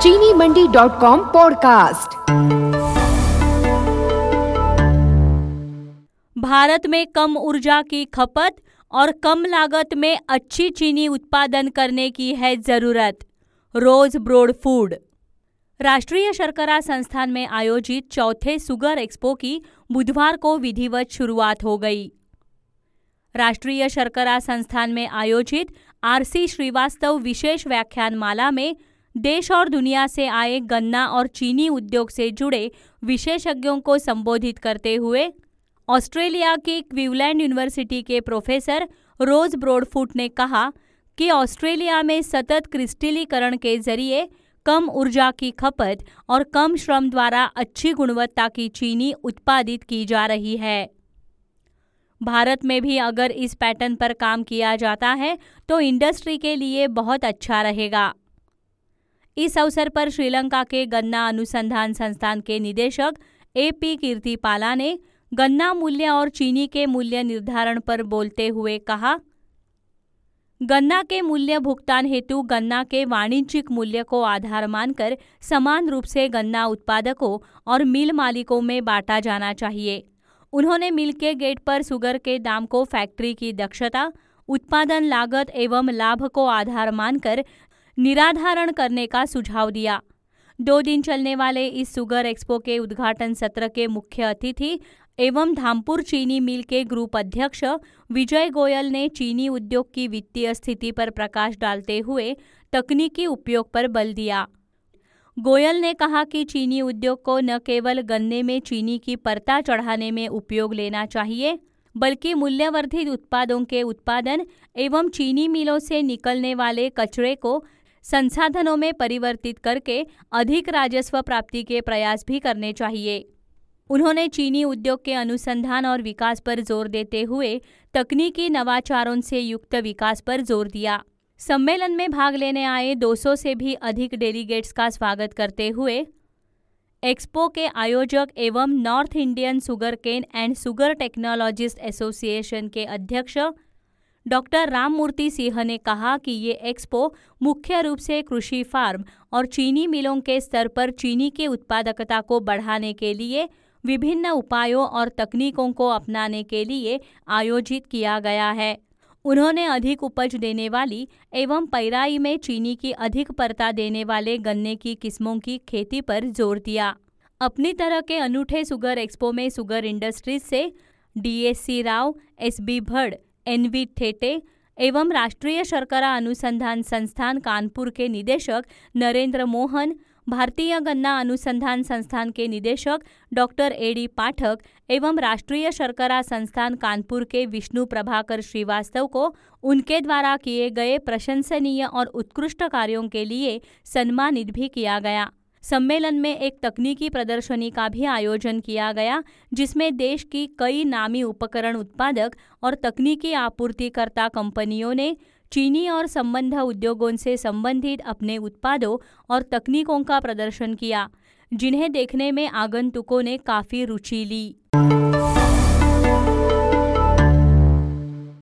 चीनीमंडी.com podcast. Bharat में कम ऊर्जा की खपत और कम लागत में अच्छी चीनी उत्पादन करने की है जरूरत। रोज ब्रॉड फूड। राष्ट्रीय शर्करा संस्थान में आयोजित चौथे शुगर एक्सपो की बुधवार को विधिवत शुरुआत हो गई। राष्ट्रीय शर्करा संस्थान में आयोजित आरसी श्रीवास्तव विशेष व्याख्यानमाला में देश और दुनिया से आए गन्ना और चीनी उद्योग से जुड़े विशेषज्ञों को संबोधित करते हुए ऑस्ट्रेलिया की क्वीवलैंड यूनिवर्सिटी के प्रोफेसर रोज ब्रॉडफुट ने कहा कि ऑस्ट्रेलिया में सतत क्रिस्टलीकरण के जरिए कम ऊर्जा की खपत और कम श्रम द्वारा अच्छी गुणवत्ता की चीनी उत्पादित की जा रही है। भारत में भी अगर इस पैटर्न पर काम किया जाता है तो इंडस्ट्री के लिए बहुत अच्छा रहेगा। इस अवसर पर श्रीलंका के गन्ना अनुसंधान संस्थान के निदेशक AP कीर्तिपाला ने गन्ना मूल्य और चीनी के मूल्य निर्धारण पर बोलते हुए कहा, गन्ना के मूल्य भुगतान हेतु गन्ना के वाणिज्यिक मूल्य को आधार मानकर समान रूप से गन्ना उत्पादकों और मिल मालिकों में बांटा जाना चाहिए। उन्होंने मिल के गेट पर शुगर के दाम को फैक्ट्री की दक्षता, उत्पादन लागत एवं लाभ को आधार मानकर निराधारण करने का सुझाव दिया। 2 दिन चलने वाले इस शुगर एक्सपो के उद्घाटन सत्र के मुख्य अतिथि एवं धामपुर चीनी मिल के ग्रुप अध्यक्ष विजय गोयल ने चीनी उद्योग की वित्तीय स्थिति पर प्रकाश डालते हुए तकनीकी उपयोग पर बल दिया। गोयल ने कहा कि चीनी उद्योग को न केवल गन्ने में चीनी की परता चढ़ाने में उपयोग लेना चाहिए, बल्कि मूल्यवर्धित उत्पादों के उत्पादन एवं चीनी मिलों से निकलने वाले कचरे को संसाधनों में परिवर्तित करके अधिक राजस्व प्राप्ति के प्रयास भी करने चाहिए। उन्होंने चीनी उद्योग के अनुसंधान और विकास पर जोर देते हुए तकनीकी नवाचारों से युक्त विकास पर जोर दिया। सम्मेलन में भाग लेने आए 200 से भी अधिक डेलीगेट्स का स्वागत करते हुए एक्सपो के आयोजक एवं north Indian sugarcane and sugar technologist association के अध्यक्ष डॉक्टर राममूर्ति सिंह ने कहा कि ये एक्सपो मुख्य रूप से कृषि फार्म और चीनी मिलों के स्तर पर चीनी की उत्पादकता को बढ़ाने के लिए विभिन्न उपायों और तकनीकों को अपनाने के लिए आयोजित किया गया है। उन्होंने अधिक उपज देने वाली एवं पैराई में चीनी की अधिक परता देने वाले गन्ने की किस्मों की खेती पर जोर दिया। अपनी तरह के अनूठे शुगर एक्सपो में शुगर इंडस्ट्रीज से DSC Rao, SB Bhatt, NV Thete एवं राष्ट्रीय शर्करा अनुसंधान संस्थान कानपुर के निदेशक नरेंद्र मोहन, भारतीय गन्ना अनुसंधान संस्थान के निदेशक डॉक्टर AD पाठक एवं राष्ट्रीय शर्करा संस्थान कानपुर के विष्णु प्रभाकर श्रीवास्तव को उनके द्वारा किए गए प्रशंसनीय और उत्कृष्ट कार्यों के लिए सम्मानित भी किया गया। सम्मेलन में एक तकनीकी प्रदर्शनी का भी आयोजन किया गया, जिसमें देश की कई नामी उपकरण उत्पादक और तकनीकी आपूर्तिकर्ता कंपनियों ने चीनी और संबद्ध उद्योगों से संबंधित अपने उत्पादों और तकनीकों का प्रदर्शन किया, जिन्हें देखने में आगंतुकों ने काफी रुचि ली।